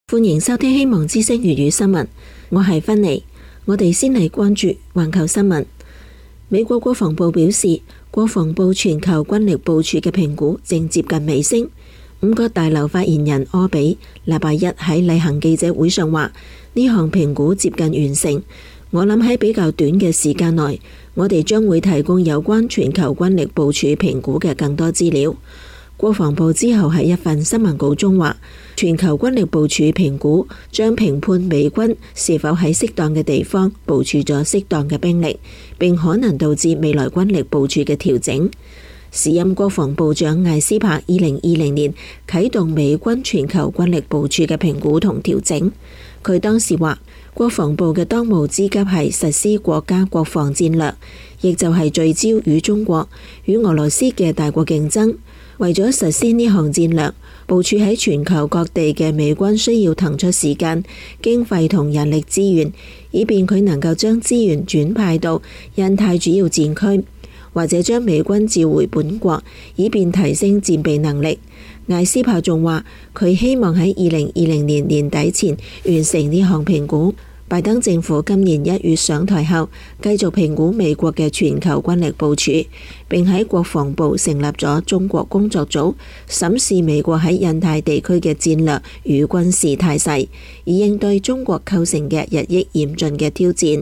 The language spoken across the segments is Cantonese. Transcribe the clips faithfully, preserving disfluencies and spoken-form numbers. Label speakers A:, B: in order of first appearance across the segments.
A: 歡迎收聽希望之聲粵語新聞，我係芬妮。我哋先嚟關注環球新聞。美國國防部表示，國防部全球軍力部署嘅評估正接近尾聲。五角大樓發言人柯比禮拜一喺例行記者會上話，呢項評估接近完成。我諗喺比較短嘅時間內，我哋將會提供有關全球軍力部署評估嘅更多資料。國防部之後喺一份新聞稿中話，全球軍力部署評估將評判美軍是否喺適當嘅地方部署咗適當嘅兵力，並可能導致未來軍力部署嘅調整。時任國防部長艾斯珀二零二零年啟動美軍全球軍力部署嘅評估同調整。佢當時話，國防部嘅當務之急係實施國家國防戰略，亦就係聚焦與中國與俄羅斯嘅大國競爭。為咗實施呢項戰略，部署喺全球各地嘅美軍需要騰出時間、經費同人力資源，以便佢能夠將資源轉派到印太主要戰區，或者將美軍召回本國，以便提升戰備能力。艾斯珀仲話，佢希望喺二零二零年年底前完成呢項評估。拜登政府今年一月上台後，繼續評估美國嘅全球軍力部署，並喺國防部成立咗中國工作組，審視美國喺印太地區嘅戰略與軍事態勢，以應對中國構成嘅日益嚴峻嘅挑戰。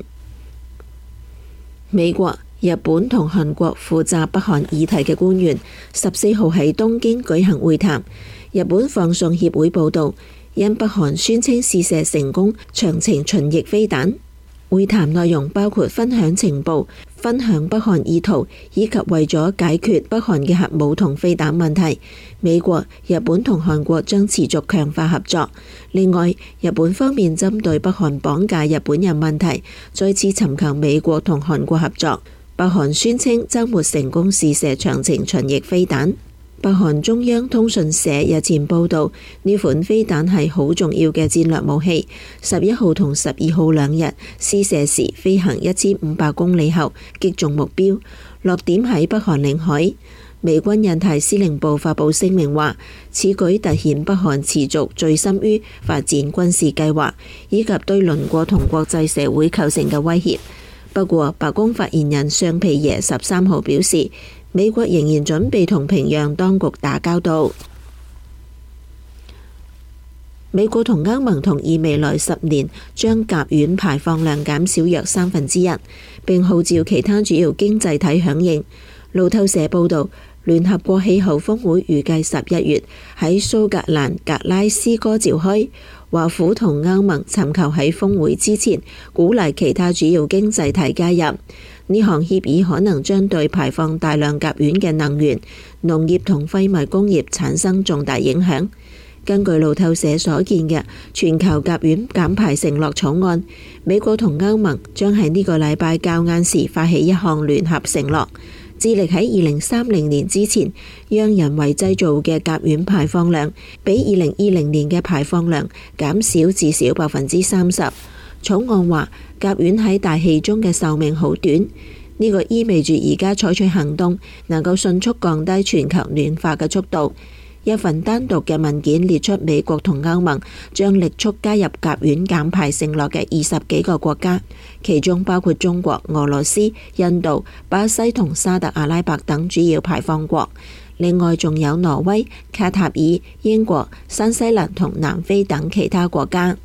A: 美國、日本同韓國負責北韓議題嘅官員十四號喺東京舉行會談。日本放送協會報道，因北韓宣稱試射成功長程巡弋飛彈。會談內容包括分享情報、分享北韓意圖，以及為咗解決北韓嘅核武同飛彈問題，美國、日本同韓國將持續強化合作。另外，日本方面針對北韓綁架日本人問題，再次尋求美國同韓國合作。北韓宣稱週末成功試射長程巡弋飛彈。北韓中央通訊社日前報道，呢款飛彈係好重要嘅戰略武器。十一號同十二號兩日試射時飛行一千五百公里後擊中目標，落點喺北韓領海。美軍印太司令部發布聲明話，此舉凸顯北韓持續醉心於發展軍事計劃，以及對鄰國同國際社會構成嘅威脅。不過，白宮發言人尚皮耶十三號表示，美國仍然準備同平壤當局打交道。美國同歐盟同意未來十年將甲烷排放量減少約三分之一，並號召其他主要經濟體響應。路透社報導，聯合國氣候峰會預計十一月喺蘇格蘭格拉斯哥召開。華府同歐盟尋求喺峰會之前鼓勵其他主要經濟體加入。呢項協議可能將對排放大量甲烷嘅能源、農業同廢物工業產生重大影響。根據路透社所見嘅全球甲烷減排承諾草案，美國同歐盟將喺呢個禮拜較晏時發起一項聯合承諾，致力喺二零三零年之前，讓人為製造嘅甲烷排放量比二零二零年嘅排放量減少至少百分之三十。草案話，甲烷喺大氣中嘅壽命好短，呢個意味住而家採取行動能夠迅速降低全球暖化嘅速度。一份單獨嘅文件列出美國同歐盟將力促加入甲烷減排承諾嘅二十幾個國家，其中包括中國、俄羅斯、印度、巴西同沙特阿拉伯等主要排放國。另外仲有挪威、卡塔爾、英國、新西蘭同南非等其他國家。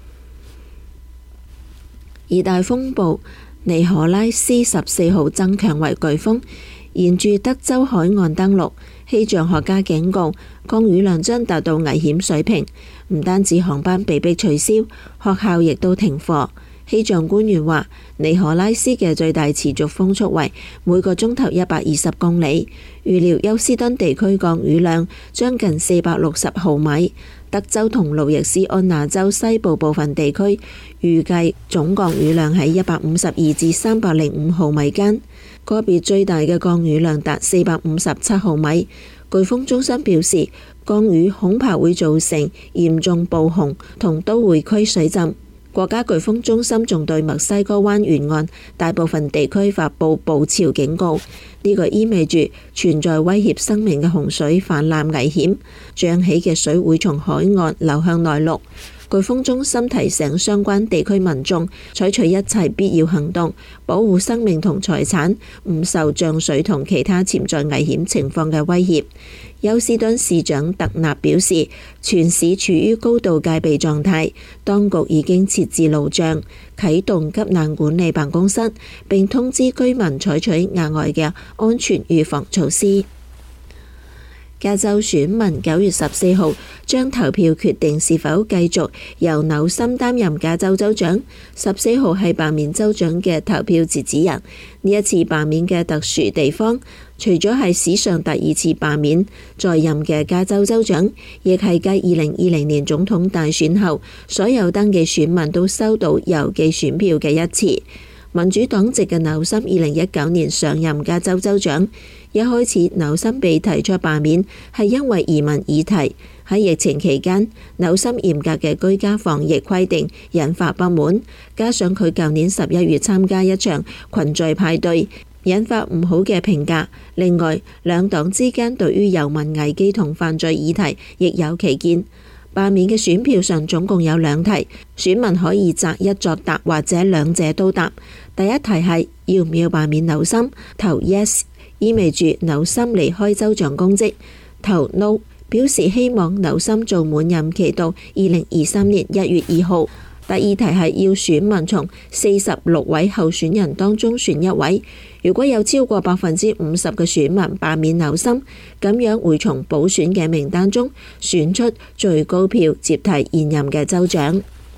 A: 熱帶風暴尼可拉斯十四號增強為颶風，沿住德州海岸登陸。氣象學家警告，降雨量將達到危險水平，唔單止航班被迫取消，學校亦都停課。氣象官員話，尼可拉斯嘅最大持續風速為每個鐘頭一百二十公里，預料休斯敦地區降雨量將近四百六十毫米，德州同路易斯安那州西部部分地區預計總降雨量喺一百五十二至三百零五毫米間，個別最大嘅降雨量達四百五十七毫米。颶風中心表示，降雨恐怕會造成嚴重暴洪同都會區水浸。國家颶風中心仲對墨西哥灣沿岸大部分地區發佈暴潮警告。 呢個意味住存在威脅生命嘅洪水泛濫危險，漲起嘅水會從海岸流向內陸。颶風中心提醒相關地區民眾採取一切必要行動，保護生命同財產，唔受漲水同其他潛在危險情況嘅威脅。休斯敦市長特納表示，全市處於高度戒備狀態，當局已經設置路障，啟動急難管理辦公室，並通知居民採取額外嘅安全預防措施。加州選民九月十四號將投票決定是否繼續由紐森擔任加州州長。十四號係罷免州長嘅投票截止日。呢一次罷免嘅特殊地方，除咗係史上第二次罷免在任嘅加州州長，亦係繼二零二零年總統大選後，所有登記選民都收到郵寄選票嘅一次。民主黨籍嘅紐森二零一九年上任加州州長。一開始紐森被提出罷免係因為移民議題。喺疫情期間，紐森嚴格嘅居家防疫規定引發不滿，加上佢舊年十一月參加一場群聚派對，引發唔好嘅評價。另外，兩黨之間對於遊民危機同犯罪議題亦有歧見。罷免嘅選票上總共有兩題，選民可以擇一作答或者兩者都答。第一題係要唔要罷免紐森，投 yes 意味住紐森離開州長公職，投 no 表示希望紐森做滿任期到二零二三年一月二號。第二題係要選民從四十六位候選人當中選一位，如果有超過百分之五十嘅選民罷免紐森，咁樣會從補選嘅名單中選出最高票接替現任嘅州長。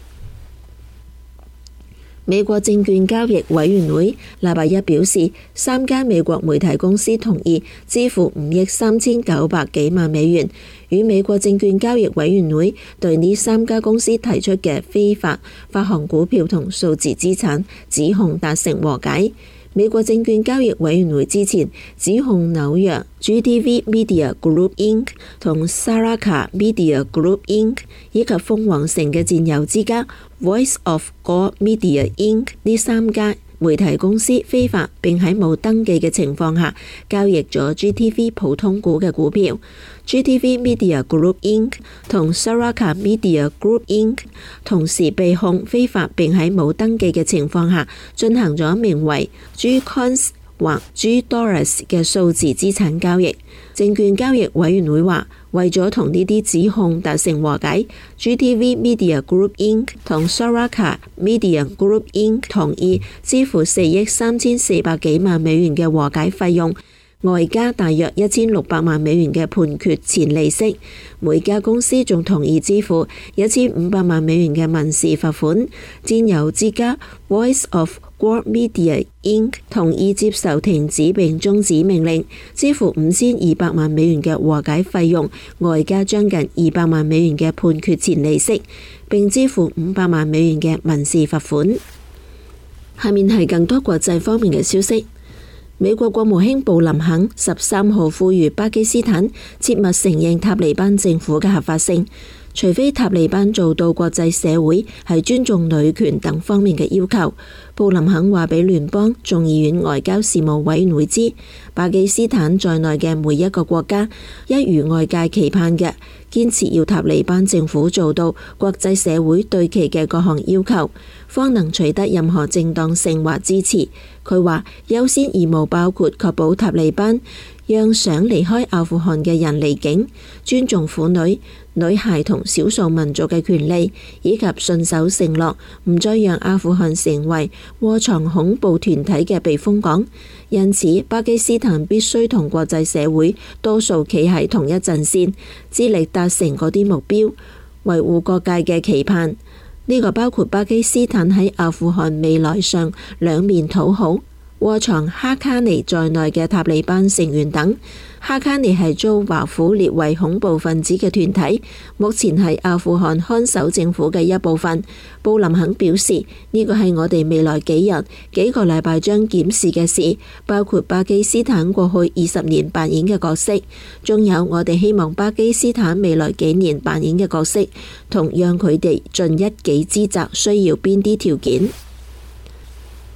A: 美國證券交易委員會禮拜一表示，三間美國媒體公司同意支付五億三千九百幾萬美元，與美國證券交易委員會對呢三家公司提出嘅非法發行股票同數字資產指控達成和解。美國證券交易委員會之前指控紐約 G T V Media Group Incorporated 同 Saraka Media Group Incorporated 以及鳳凰城嘅戰友之家 Voice of God Media Incorporated 呢三家媒體公司非法並喺冇登記嘅情況下交易咗 G T V 普通股嘅股票。G T V Media Group Incorporated 同 Saraka Media Group Incorporated 同時被控非法並喺冇登記嘅情況下進行咗名為 G-Coins 或 G-Dollars 嘅數字資產交易。證券交易委員會話，為咗同呢啲指控達成和解， G T V Media Group Incorporated 同 Saraka Media Group Incorporated 同意支付四億三千四百幾萬美元嘅和解費用，外加大約一千六百萬美元嘅判決前利息。每家公司仲同意支付一千五百萬美元嘅民事罰款。戰友之家 Voice of God Media Incorporated 同意接受停止並終止命令，支付五千二百萬美元嘅和解費用，外加將近二百萬美元嘅判決前利息，並支付五百萬美元嘅民事罰款。下面係更多國際方面嘅消息。美國國務卿布林肯十三號呼籲巴基斯坦切勿承認塔利班政府嘅合法性，除非塔利班做到國際社會係尊重女權等方面嘅要求。布林肯話俾聯邦眾議院外交事務委員會知，巴基斯坦在內嘅每一個國家，一如外界期盼嘅，堅持要塔利班政府做到國際社會對其嘅各項要求，方能取得任何正當性或支持。佢話優先義務包括確保塔利班讓想離開阿富汗嘅人離境，尊重婦女、女孩同少數民族嘅權利，以及信守承諾，唔再讓阿富汗成為窩藏恐怖團體嘅避風港。因此，巴基斯坦必須同國際社會多數企喺同一陣線，致力達成嗰啲目標，維護各界嘅期盼。呢個包括巴基斯坦喺阿富汗未來上兩面討好，窩藏哈卡尼在內嘅塔利班成員等。哈卡尼係遭華府列為恐怖分子嘅團體，目前係阿富汗看守政府嘅一部分。布林肯表示，呢個係我哋未來幾日、幾個禮拜將檢視嘅事，包括巴基斯坦過去二十年扮演嘅角色，仲有我哋希望巴基斯坦未來幾年扮演嘅角色，同讓佢哋盡一己之責需要邊啲條件。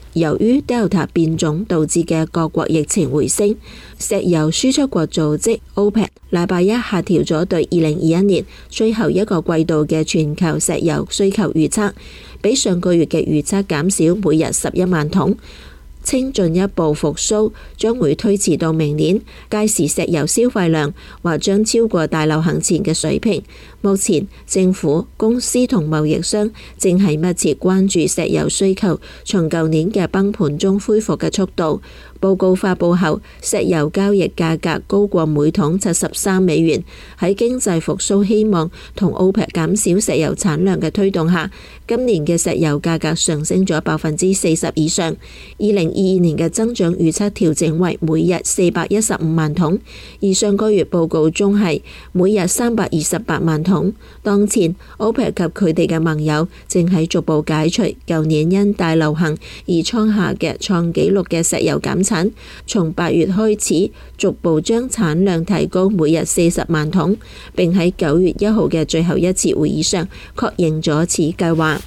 A: 由於 Delta 變種導致嘅各國疫情回升，石油輸出國組織 OPEC 禮拜一下調咗對二零二一年最後一個季度嘅全球石油需求預測，比上個月嘅預測減少每日十一萬桶。稱進一步復甦將會推遲到明年，屆時石油消費量或將超過大流行前嘅水平。目前政府、公司同貿易商正係密切關注石油需求從舊年嘅崩盤中恢復嘅速度。報告發佈後，石油交易價格高過每桶七十三美元。喺經濟復甦希望同 OPEC 減少石油產量嘅推動下，今年嘅石油價格上升咗百分之四十以上。二零二二年嘅增長預測調整為每日四百一十五萬桶，而上個月報告中係每日三百二十八萬桶。當前 OPEC 及佢哋嘅盟友正喺逐步解除舊年因大流行而創下嘅創紀錄嘅石油減產，從八月開始逐步將產量提高每日四十萬桶，並喺九月一號嘅最後一次會議上確認咗此計劃。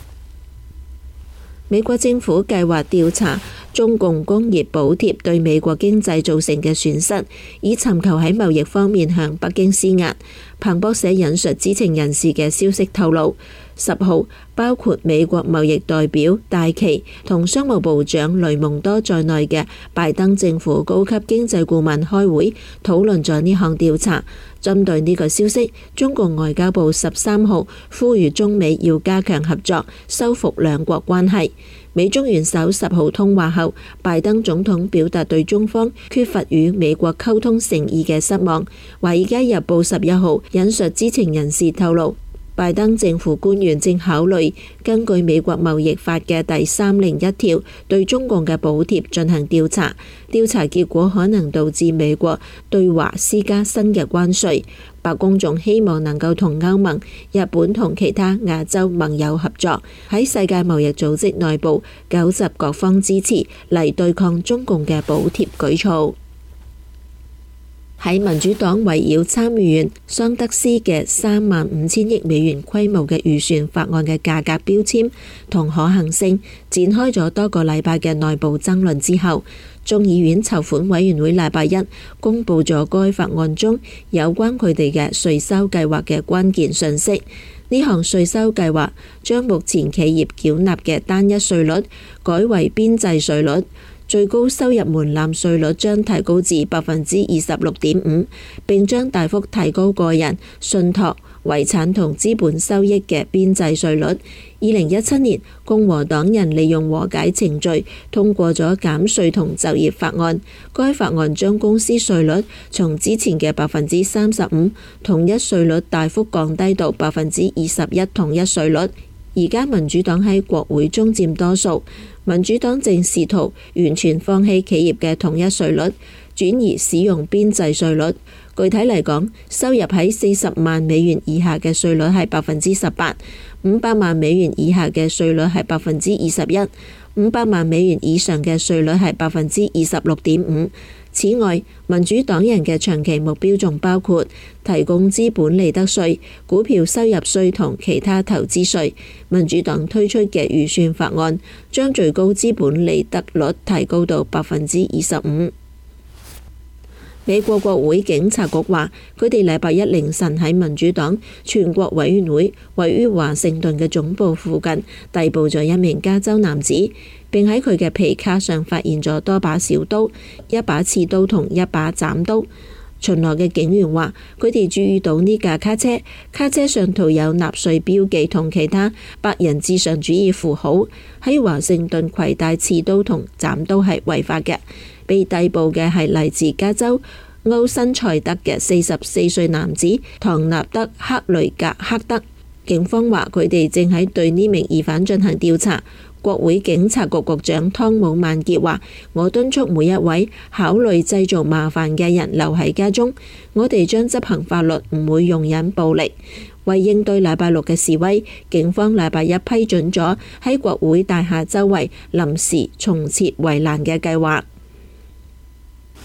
A: 美國政府計劃調查中共工業補貼對美國經濟造成嘅損失，以尋求喺貿易方面向北京施壓。彭博社引述知情人士嘅消息透露，十號包括美國貿易代表戴琪同商務部長雷蒙多在內嘅拜登政府高級經濟顧問開會討論咗呢項調查。針對呢個消息，中共外交部十三號呼籲中美要加強合作，修復兩國關係。美中元首十號通話後，拜登總統表達對中方缺乏與美國溝通誠意嘅失望。華爾街日報十一號引述知情人士透露，拜登政府官員正考慮根據美國貿易法嘅第三零一條對中共嘅補貼進行調查，調查結果可能導致美國對華施加新嘅關稅。白宮仲希望能夠同歐盟、日本同其他亞洲盟友合作，喺世界貿易組織內部糾集各方支持嚟對抗中共嘅補貼舉措。喺民主黨圍繞參議員桑德斯嘅三萬五千億美元規模嘅預算法案嘅價格標籤同可行性展開咗多個禮拜嘅內部爭論之後，眾議院籌款委員會禮拜一公佈咗該法案中有關佢哋嘅稅收計劃嘅關鍵信息。呢項稅收計劃將目前企業繳納嘅單一稅率改為邊際稅率。最高收入門檻稅率將提高至百分之二十六點五，並將大幅提高個人、信託、遺產同資本收益嘅邊際稅率。二零一七年，共和黨人利用和解程序通過咗減稅同就業法案。該法案將公司稅率從之前嘅百分之三十五統一稅率大幅降低到百分之二十一統一稅率。而家民主黨喺國會中佔多數，民主黨正試圖完全放棄企業嘅統一稅率，轉而使用邊際稅率。具體嚟講，收入喺四十萬美元以下嘅稅率係百分之十八，五百萬美元以下嘅稅率係百分之二十一，五百萬美元以上嘅稅率係百分之二十六點五。此外，民主黨人嘅長期目標仲包括提供資本利得稅、股票收入稅同其他投資稅。民主黨推出嘅預算法案將最高資本利得率提高到百分之二十五。美國國會警察局話，佢哋禮拜一凌晨喺民主黨全國委員會位於華盛頓嘅總部附近逮捕咗一名加州男子，並喺佢嘅皮卡上發現咗多把小刀、一把刺刀同一把斬刀。巡邏嘅警員話，佢哋注意到呢架卡車，卡車上塗有納粹標記同其他白人至上主義符號。喺華盛頓攜帶刺刀同斬刀係違法嘅。被逮捕嘅係嚟自加州歐辛塞德嘅四十四歲男子唐納德克雷格克德。警方話佢哋正喺對呢名疑犯進行調查。國會警察局局長湯姆曼傑話，我敦促每一位考慮製造麻煩嘅人留喺家中，我哋將執行法律，唔會容忍暴力。為應對禮拜六嘅示威，警方禮拜一批准咗喺國會大廈周圍臨時重設圍欄嘅計劃。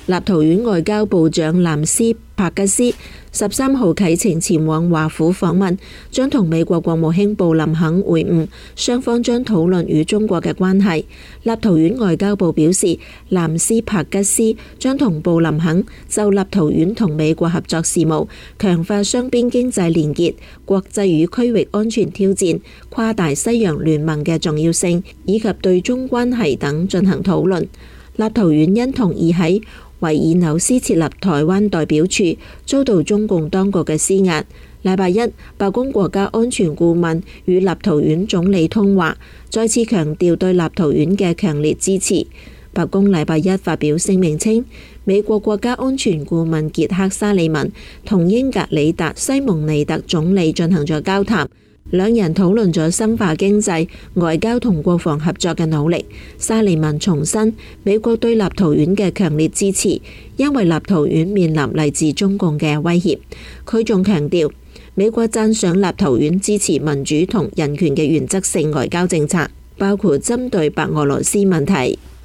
A: 立陶宛外交部長藍斯帕吉斯十三號啟程前往華府訪問，將同美國國務卿布林肯會晤，雙方將討論與中國嘅關係。立陶宛外交部表示，藍斯帕吉斯將同布林肯就立陶宛同美國合作事務、強化雙邊經濟連結、國際與區域安全挑戰、跨大西洋聯盟嘅重要性，以及對中關係等進行討論。立陶宛因同意喺維爾紐斯設立台灣代表處，遭到中共當局嘅施壓。禮拜一，白宮國家安全顧問與立陶宛總理通話，再次強調對立陶宛嘅強烈支持。白宮禮拜一發表聲明稱，美國國家安全顧問傑克沙利文同英格里達西蒙尼特總理進行咗交談。兩人討論咗深化經濟、外交同國防合作嘅努力。沙利文重申美國對立陶宛嘅強烈支持，因為立陶宛面臨嚟自中共嘅威脅。佢仲強調，美國讚賞立陶宛支持民主同人權嘅原則性外交政策，包括針對白俄羅斯問題。